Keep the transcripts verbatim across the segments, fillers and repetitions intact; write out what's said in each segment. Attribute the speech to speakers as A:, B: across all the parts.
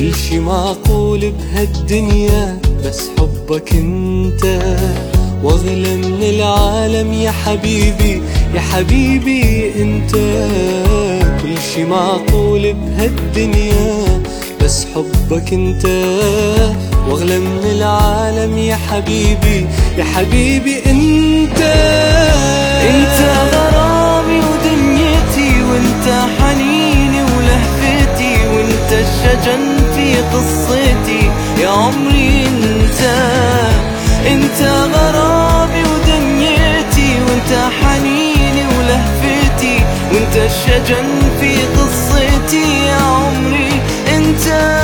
A: كل شي معقول بهالدنيا بس حبك انت، واغلى من العالم يا حبيبي يا حبيبي انت. كل شي معقول بهالدنيا بس حبك انت، واغلى من العالم يا حبيبي يا حبيبي انت.
B: انت غرامي ودنيتي، وانت حنيني ولهفتي، وانت الشجن في قصتي يا عمري انت. انت غرامي ودنيتي، وانت حنيني ولهفتي، وانت الشجن في قصتي يا عمري انت.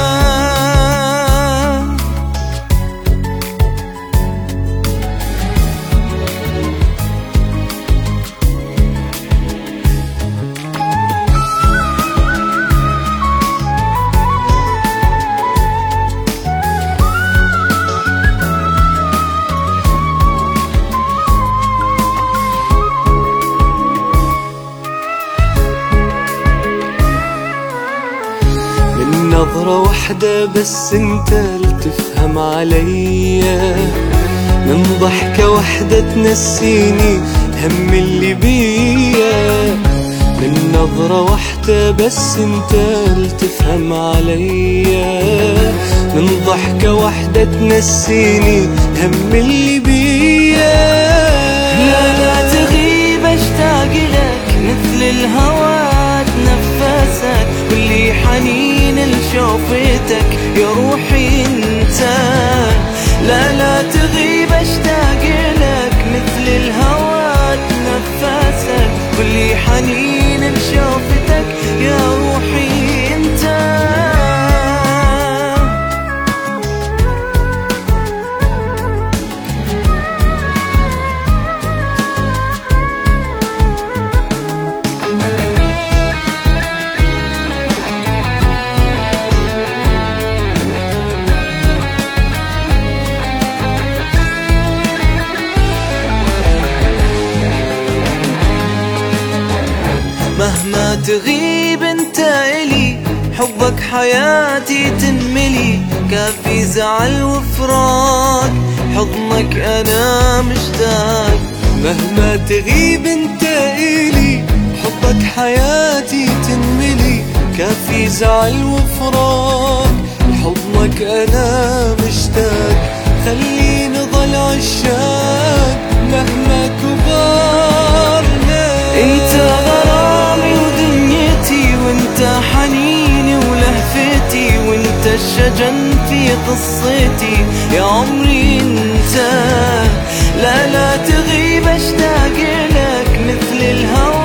A: نظرة واحدة بس انت لتفهم عليا، من ضحكة واحدة تنسيني هم اللي بيا. من نظرة واحدة بس انت لتفهم عليا، من ضحكة واحدة تنسيني هم اللي بيا.
B: لا لا تغيب اشتاق لك مثل الهوى تنفسك، واللي حنين لشوفتك يا روحي انت. لا لا تغيب اشتاق لك مثل الهوى تنفسك، واللي حنين لشوفتك يا روحي انت. مهما تغيب انت الي، حبك حياتي تنملي، كافي زعل وفراق حضنك انا مشتاق.
A: مهما تغيب انت الي، حبك حياتي تنملي، كافي زعل وفراق حضنك انا مشتاق. خليني ضل عشاق مهما كبرنا.
B: انت غرامي ودنيتي، وانت حنيني ولهفتي، وانت الشجن في قصتي يا عمري انت. لا لا تغيب اشتاق لك مثل الهوى